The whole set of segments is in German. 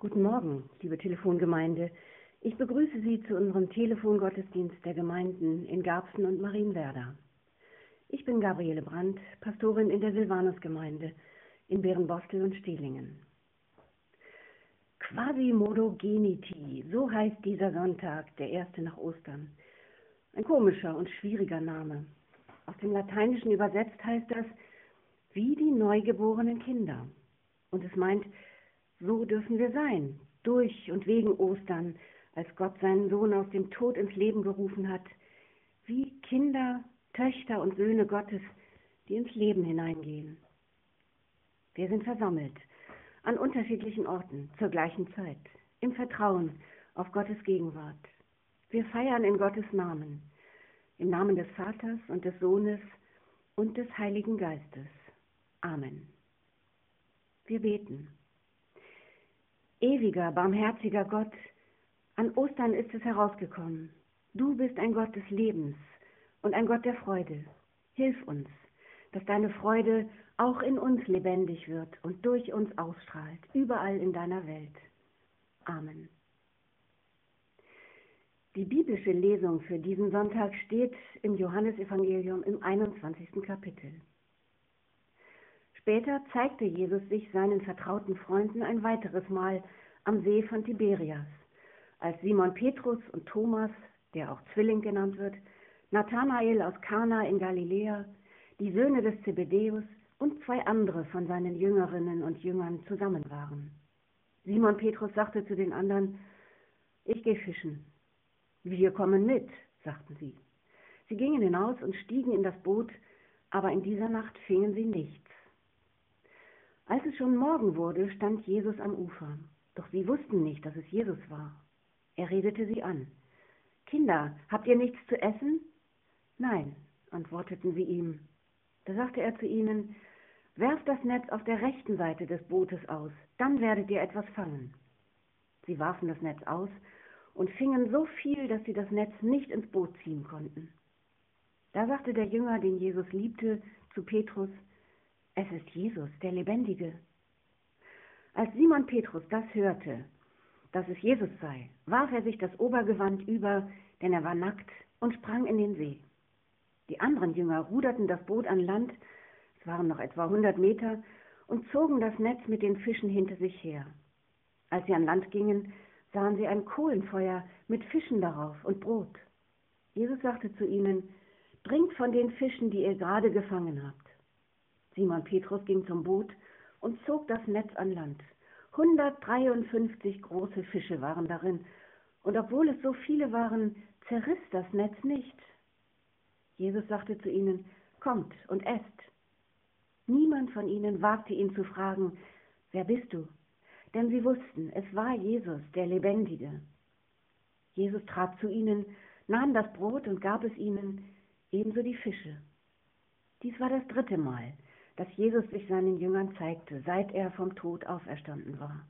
Guten Morgen, liebe Telefongemeinde. Ich begrüße Sie zu unserem Telefongottesdienst der Gemeinden in Garbsen und Marienwerder. Ich bin Gabriele Brandt, Pastorin in der Silvanusgemeinde in Berenbostel und Stehlingen. Quasimodo-Geniti, so heißt dieser Sonntag, der erste nach Ostern. Ein komischer und schwieriger Name. Aus dem Lateinischen übersetzt heißt das, wie die neugeborenen Kinder. Und es meint, so dürfen wir sein, durch und wegen Ostern, als Gott seinen Sohn aus dem Tod ins Leben gerufen hat, wie Kinder, Töchter und Söhne Gottes, die ins Leben hineingehen. Wir sind versammelt, an unterschiedlichen Orten, zur gleichen Zeit, im Vertrauen auf Gottes Gegenwart. Wir feiern in Gottes Namen, im Namen des Vaters und des Sohnes und des Heiligen Geistes. Amen. Wir beten. Ewiger, barmherziger Gott, an Ostern ist es herausgekommen. Du bist ein Gott des Lebens und ein Gott der Freude. Hilf uns, dass deine Freude auch in uns lebendig wird und durch uns ausstrahlt, überall in deiner Welt. Amen. Die biblische Lesung für diesen Sonntag steht im Johannesevangelium im 21. Kapitel. Später zeigte Jesus sich seinen vertrauten Freunden ein weiteres Mal am See von Tiberias, als Simon Petrus und Thomas, der auch Zwilling genannt wird, Nathanael aus Kana in Galiläa, die Söhne des Zebedäus und zwei andere von seinen Jüngerinnen und Jüngern zusammen waren. Simon Petrus sagte zu den anderen, ich gehe fischen. Wir kommen mit, sagten sie. Sie gingen hinaus und stiegen in das Boot, aber in dieser Nacht fingen sie nichts. Als es schon Morgen wurde, stand Jesus am Ufer. Doch sie wussten nicht, dass es Jesus war. Er redete sie an. Kinder, habt ihr nichts zu essen? Nein, antworteten sie ihm. Da sagte er zu ihnen, werft das Netz auf der rechten Seite des Bootes aus, dann werdet ihr etwas fangen. Sie warfen das Netz aus und fingen so viel, dass sie das Netz nicht ins Boot ziehen konnten. Da sagte der Jünger, den Jesus liebte, zu Petrus, es ist Jesus, der Lebendige. Als Simon Petrus das hörte, dass es Jesus sei, warf er sich das Obergewand über, denn er war nackt, und sprang in den See. Die anderen Jünger ruderten das Boot an Land, es waren noch etwa 100 Meter, und zogen das Netz mit den Fischen hinter sich her. Als sie an Land gingen, sahen sie ein Kohlenfeuer mit Fischen darauf und Brot. Jesus sagte zu ihnen, bringt von den Fischen, die ihr gerade gefangen habt. Simon Petrus ging zum Boot und zog das Netz an Land. 153 große Fische waren darin, und obwohl es so viele waren, zerriss das Netz nicht. Jesus sagte zu ihnen, kommt und esst. Niemand von ihnen wagte ihn zu fragen, wer bist du? Denn sie wussten, es war Jesus, der Lebendige. Jesus trat zu ihnen, nahm das Brot und gab es ihnen, ebenso die Fische. Dies war das 3. Mal, dass Jesus sich seinen Jüngern zeigte, seit er vom Tod auferstanden war.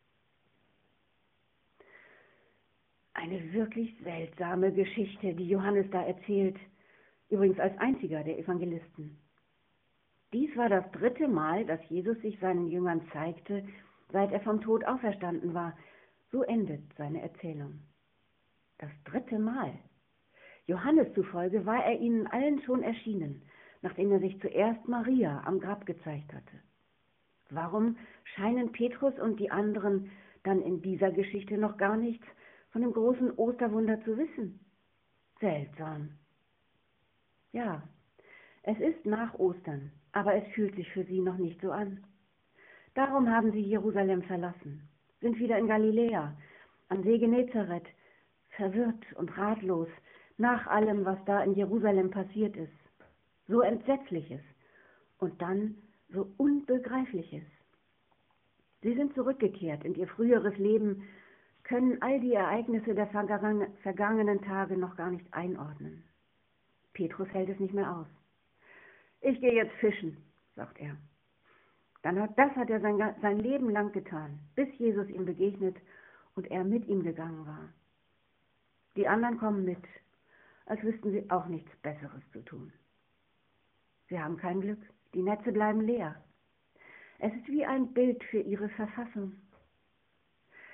Eine wirklich seltsame Geschichte, die Johannes da erzählt, übrigens als einziger der Evangelisten. Dies war das 3. Mal, dass Jesus sich seinen Jüngern zeigte, seit er vom Tod auferstanden war. So endet seine Erzählung. Das 3. Mal. Johannes zufolge war er ihnen allen schon erschienen, nachdem er sich zuerst Maria am Grab gezeigt hatte. Warum scheinen Petrus und die anderen dann in dieser Geschichte noch gar nichts von dem großen Osterwunder zu wissen? Seltsam. Ja, es ist nach Ostern, aber es fühlt sich für sie noch nicht so an. Darum haben sie Jerusalem verlassen, sind wieder in Galiläa, am See Genezareth, verwirrt und ratlos nach allem, was da in Jerusalem passiert ist. So Entsetzliches und dann so Unbegreifliches. Sie sind zurückgekehrt in ihr früheres Leben, können all die Ereignisse der vergangenen Tage noch gar nicht einordnen. Petrus hält es nicht mehr aus. Ich gehe jetzt fischen, sagt er. Das hat er sein Leben lang getan, bis Jesus ihm begegnet und er mit ihm gegangen war. Die anderen kommen mit, als wüssten sie auch nichts Besseres zu tun. Sie haben kein Glück, die Netze bleiben leer. Es ist wie ein Bild für ihre Verfassung.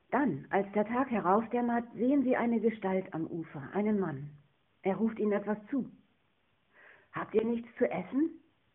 Dann, als der Tag heraufdämmert, sehen sie eine Gestalt am Ufer, einen Mann. Er ruft ihnen etwas zu. Habt ihr nichts zu essen?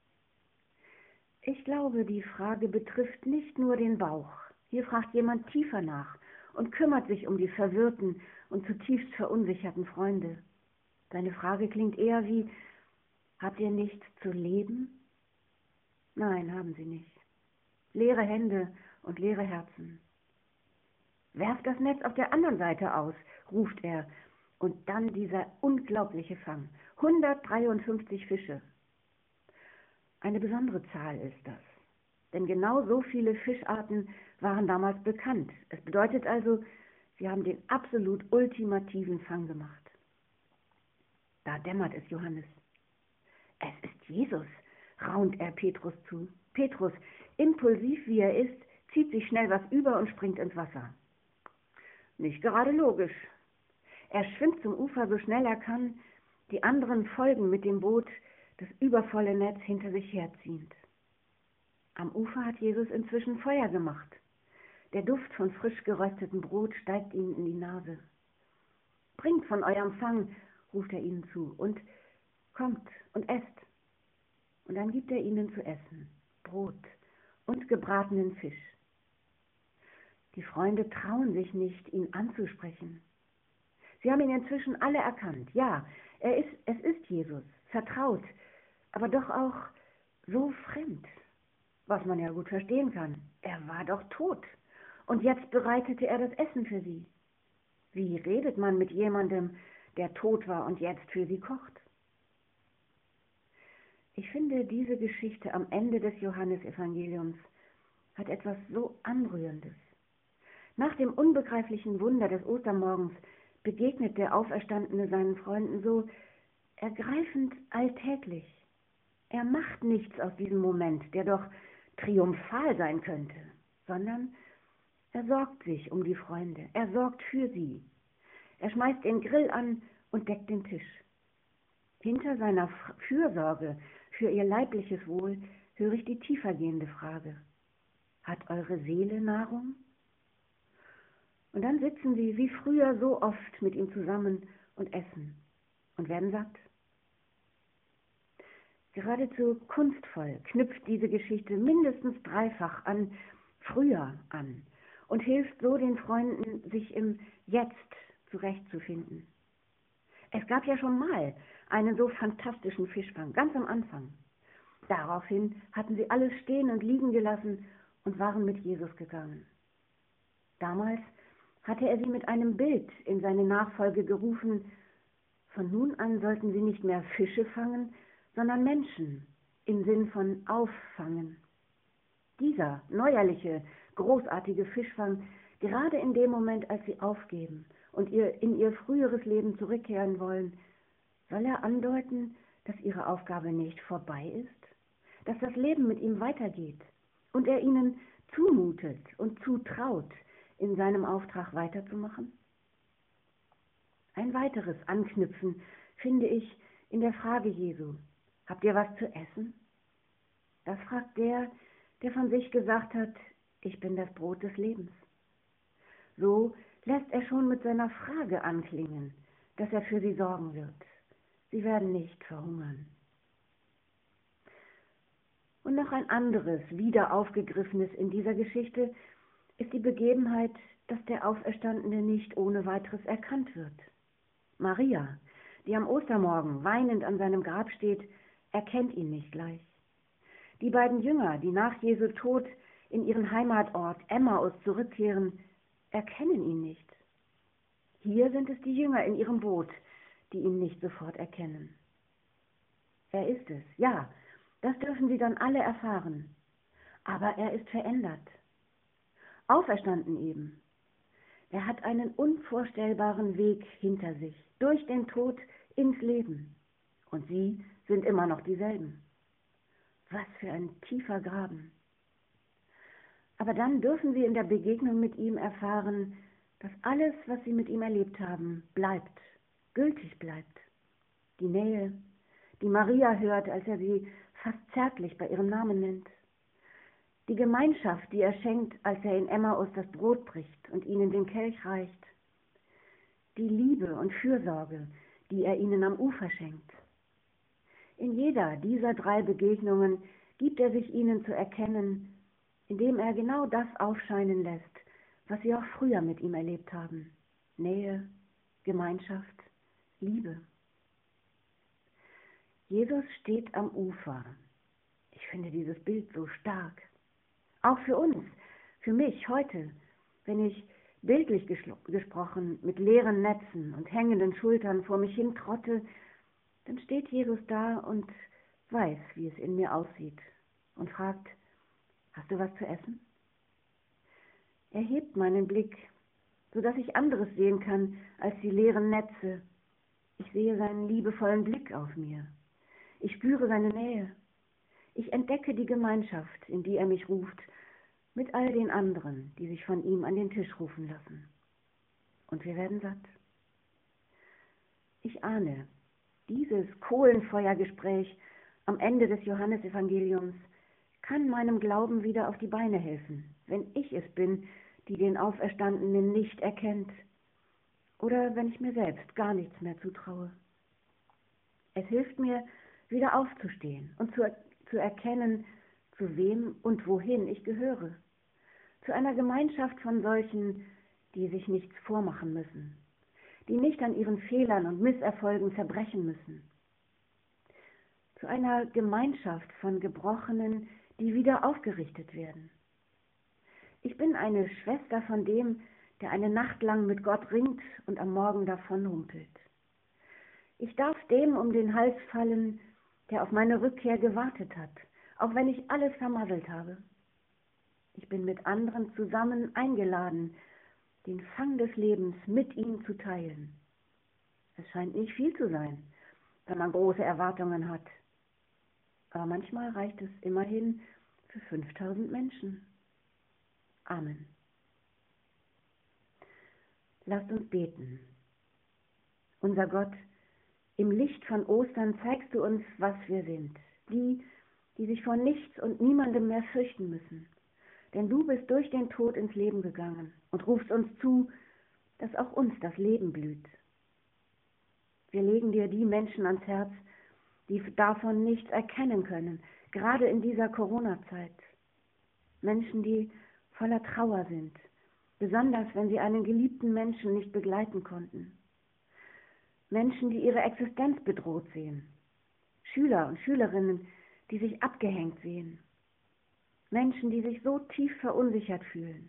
Ich glaube, die Frage betrifft nicht nur den Bauch. Hier fragt jemand tiefer nach und kümmert sich um die verwirrten und zutiefst verunsicherten Freunde. Seine Frage klingt eher wie: Habt ihr nichts zu leben? Nein, haben sie nicht. Leere Hände und leere Herzen. Werft das Netz auf der anderen Seite aus, ruft er. Und dann dieser unglaubliche Fang. 153 Fische. Eine besondere Zahl ist das. Denn genau so viele Fischarten waren damals bekannt. Es bedeutet also, sie haben den absolut ultimativen Fang gemacht. Da dämmert es Johannes. Es ist Jesus, raunt er Petrus zu. Petrus, impulsiv wie er ist, zieht sich schnell was über und springt ins Wasser. Nicht gerade logisch. Er schwimmt zum Ufer so schnell er kann, die anderen folgen mit dem Boot, das übervolle Netz hinter sich herziehend. Am Ufer hat Jesus inzwischen Feuer gemacht. Der Duft von frisch geröstetem Brot steigt ihnen in die Nase. Bringt von eurem Fang, ruft er ihnen zu, und kommt und esst. Und dann gibt er ihnen zu essen Brot und gebratenen Fisch. Die Freunde trauen sich nicht, ihn anzusprechen. Sie haben ihn inzwischen alle erkannt. Ja, es ist Jesus, vertraut, aber doch auch so fremd, was man ja gut verstehen kann. Er war doch tot und jetzt bereitete er das Essen für sie. Wie redet man mit jemandem, der tot war und jetzt für sie kocht? Ich finde, diese Geschichte am Ende des Johannesevangeliums hat etwas so Anrührendes. Nach dem unbegreiflichen Wunder des Ostermorgens begegnet der Auferstandene seinen Freunden so ergreifend alltäglich. Er macht nichts aus diesem Moment, der doch triumphal sein könnte, sondern er sorgt sich um die Freunde, er sorgt für sie. Er schmeißt den Grill an und deckt den Tisch. Hinter seiner Fürsorge für ihr leibliches Wohl höre ich die tiefergehende Frage: Hat eure Seele Nahrung? Und dann sitzen sie wie früher so oft mit ihm zusammen und essen und werden satt. Geradezu kunstvoll knüpft diese Geschichte mindestens dreifach an früher an und hilft so den Freunden, sich im Jetzt zurechtzufinden. Es gab ja schon mal einen so fantastischen Fischfang, ganz am Anfang. Daraufhin hatten sie alles stehen und liegen gelassen und waren mit Jesus gegangen. Damals hatte er sie mit einem Bild in seine Nachfolge gerufen: Von nun an sollten sie nicht mehr Fische fangen, sondern Menschen, im Sinn von auffangen. Dieser neuerliche, großartige Fischfang, gerade in dem Moment, als sie aufgeben und in ihr früheres Leben zurückkehren wollen, soll er andeuten, dass ihre Aufgabe nicht vorbei ist, dass das Leben mit ihm weitergeht und er ihnen zumutet und zutraut, in seinem Auftrag weiterzumachen? Ein weiteres Anknüpfen finde ich in der Frage Jesu: Habt ihr was zu essen? Das fragt der von sich gesagt hat: Ich bin das Brot des Lebens. So lässt er schon mit seiner Frage anklingen, dass er für sie sorgen wird. Sie werden nicht verhungern. Und noch ein anderes, wieder aufgegriffenes in dieser Geschichte ist die Begebenheit, dass der Auferstandene nicht ohne weiteres erkannt wird. Maria, die am Ostermorgen weinend an seinem Grab steht, erkennt ihn nicht gleich. Die beiden Jünger, die nach Jesu Tod in ihren Heimatort Emmaus zurückkehren, erkennen ihn nicht. Hier sind es die Jünger in ihrem Boot, die ihn nicht sofort erkennen. Er ist es, ja, das dürfen sie dann alle erfahren. Aber er ist verändert. Auferstanden eben. Er hat einen unvorstellbaren Weg hinter sich, durch den Tod ins Leben. Und sie sind immer noch dieselben. Was für ein tiefer Graben. Aber dann dürfen sie in der Begegnung mit ihm erfahren, dass alles, was sie mit ihm erlebt haben, bleibt, gültig bleibt. Die Nähe, die Maria hört, als er sie fast zärtlich bei ihrem Namen nennt. Die Gemeinschaft, die er schenkt, als er in Emmaus das Brot bricht und ihnen den Kelch reicht. Die Liebe und Fürsorge, die er ihnen am Ufer schenkt. In jeder dieser 3 Begegnungen gibt er sich ihnen zu erkennen, indem er genau das aufscheinen lässt, was sie auch früher mit ihm erlebt haben. Nähe, Gemeinschaft, Liebe. Jesus steht am Ufer. Ich finde dieses Bild so stark. Auch für uns, für mich heute, wenn ich bildlich gesprochen mit leeren Netzen und hängenden Schultern vor mich hin trotte, dann steht Jesus da und weiß, wie es in mir aussieht und fragt, hast du was zu essen? Er hebt meinen Blick, sodass ich anderes sehen kann als die leeren Netze. Ich sehe seinen liebevollen Blick auf mir. Ich spüre seine Nähe. Ich entdecke die Gemeinschaft, in die er mich ruft, mit all den anderen, die sich von ihm an den Tisch rufen lassen. Und wir werden satt. Ich ahne, dieses Kohlenfeuergespräch am Ende des Johannesevangeliums kann meinem Glauben wieder auf die Beine helfen, wenn ich es bin, die den Auferstandenen nicht erkennt, oder wenn ich mir selbst gar nichts mehr zutraue. Es hilft mir, wieder aufzustehen und zu erkennen, zu wem und wohin ich gehöre. Zu einer Gemeinschaft von solchen, die sich nichts vormachen müssen, die nicht an ihren Fehlern und Misserfolgen zerbrechen müssen. Zu einer Gemeinschaft von Gebrochenen, die wieder aufgerichtet werden. Ich bin eine Schwester von dem, der eine Nacht lang mit Gott ringt und am Morgen davonhumpelt. Ich darf dem um den Hals fallen, der auf meine Rückkehr gewartet hat, auch wenn ich alles vermasselt habe. Ich bin mit anderen zusammen eingeladen, den Fang des Lebens mit ihm zu teilen. Es scheint nicht viel zu sein, wenn man große Erwartungen hat. Aber manchmal reicht es immerhin für 5000 Menschen. Amen. Lasst uns beten. Unser Gott, im Licht von Ostern zeigst du uns, was wir sind. Die sich vor nichts und niemandem mehr fürchten müssen. Denn du bist durch den Tod ins Leben gegangen und rufst uns zu, dass auch uns das Leben blüht. Wir legen dir die Menschen ans Herz, die davon nichts erkennen können, gerade in dieser Corona-Zeit. Menschen, die voller Trauer sind, besonders wenn sie einen geliebten Menschen nicht begleiten konnten. Menschen, die ihre Existenz bedroht sehen. Schüler und Schülerinnen, die sich abgehängt sehen. Menschen, die sich so tief verunsichert fühlen.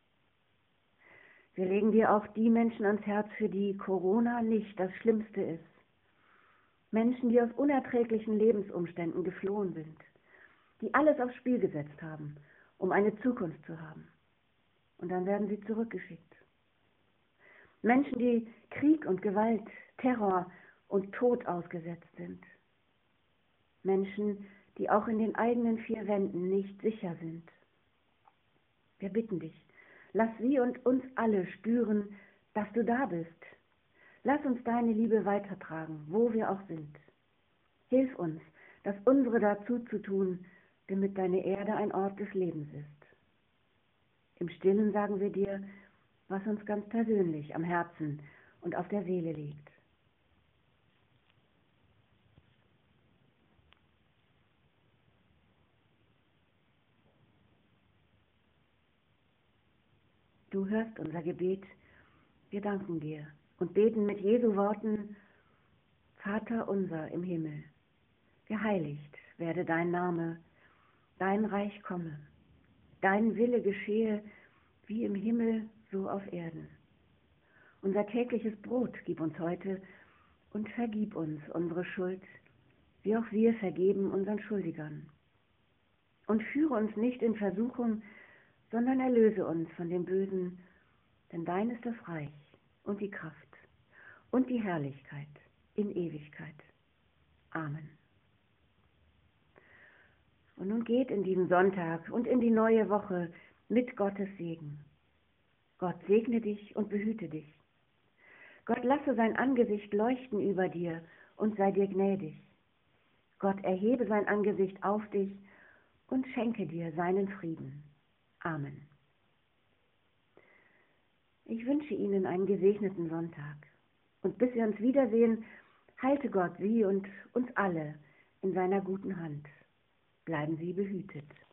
Wir legen dir auch die Menschen ans Herz, für die Corona nicht das Schlimmste ist. Menschen, die aus unerträglichen Lebensumständen geflohen sind, die alles aufs Spiel gesetzt haben, um eine Zukunft zu haben. Und dann werden sie zurückgeschickt. Menschen, die Krieg und Gewalt, Terror und Tod ausgesetzt sind. Menschen, die auch in den eigenen 4 Wänden nicht sicher sind. Wir bitten dich, lass sie und uns alle spüren, dass du da bist. Lass uns deine Liebe weitertragen, wo wir auch sind. Hilf uns, das unsere dazu zu tun, damit deine Erde ein Ort des Lebens ist. Im Stillen sagen wir dir, was uns ganz persönlich am Herzen und auf der Seele liegt. Du hörst unser Gebet, wir danken dir und beten mit Jesu Worten, Vater unser im Himmel, geheiligt werde dein Name, dein Reich komme, dein Wille geschehe, wie im Himmel, so auf Erden. Unser tägliches Brot gib uns heute und vergib uns unsere Schuld, wie auch wir vergeben unseren Schuldigern. Und führe uns nicht in Versuchung, sondern erlöse uns von dem Bösen, denn dein ist das Reich und die Kraft und die Herrlichkeit in Ewigkeit. Amen. Und nun geht in diesen Sonntag und in die neue Woche mit Gottes Segen. Gott segne dich und behüte dich. Gott lasse sein Angesicht leuchten über dir und sei dir gnädig. Gott erhebe sein Angesicht auf dich und schenke dir seinen Frieden. Amen. Ich wünsche Ihnen einen gesegneten Sonntag und bis wir uns wiedersehen, halte Gott Sie und uns alle in seiner guten Hand. Bleiben Sie behütet.